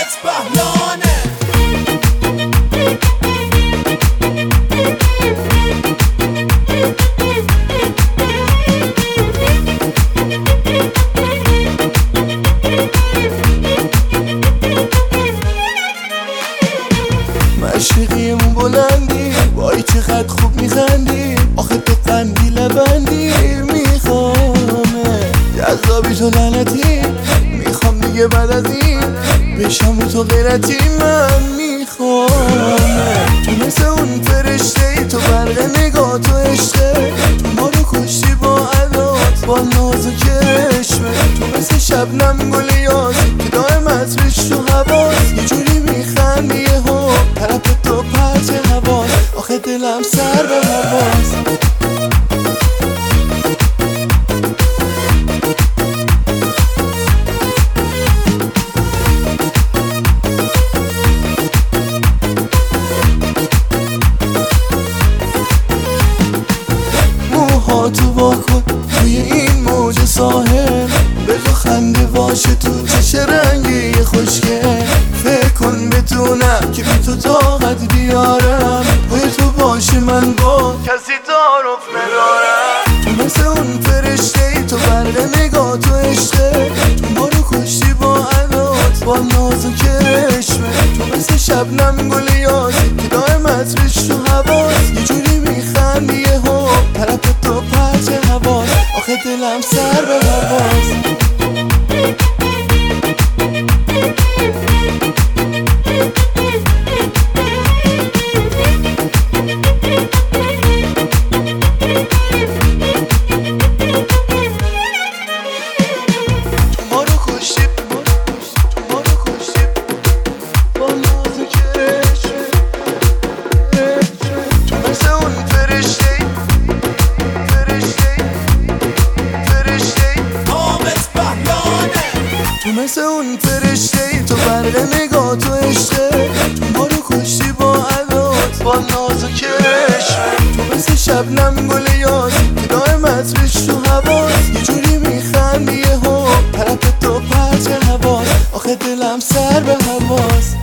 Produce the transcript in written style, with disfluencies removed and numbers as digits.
حامت بهلانه. مشرقیمون بلندی، وای چقدر خوب میخندی، آخه تو قندی لبندی، میخوامه جذابی تو لعنتی، میخوام دیگه بعد از این بشم تو غیرتی، من میخوامه تو مثل اون فرشته ای، تو برق نگاه تو عشقه، تو ما رو کشتی با عدات با ناز و کرشمه، تو مثل شبنم گل یاسی که دائم عطرش تو حواس، یه جوری میخندی یهو طرف تو پرت حواس، آخه دلم سر به حواس. موهاتو واکن توی این موج ساحل، بگو خنده باشه تو چه رنگی خوشگل، فکر کن بتونم که بی تو طاقت بیارم، پای تو باشه من با کسی تعارف ندارم، تو مثل اون فرشته ای، تو برق نگاه تو عشقه، تو ما رو کشتی با عدات با ناز و کرشمه، تو مثل شبنم گل یاسی که دائم عطرش تو حواس، یه جوری میخندی یهو طرف تو پرت حواس، آخه دلم سر به حواس. تو مثل اون فرشته ای، تو برق نگاه تو عشقه، تو ما رو کشتی با عدات با ناز و کرشمه، تو مثل شبنم گل یاسی که دائم عطرش تو حواس، یه جوری میخندی یهو طرف تو پرت حواس، آخه دلم سر به حواس.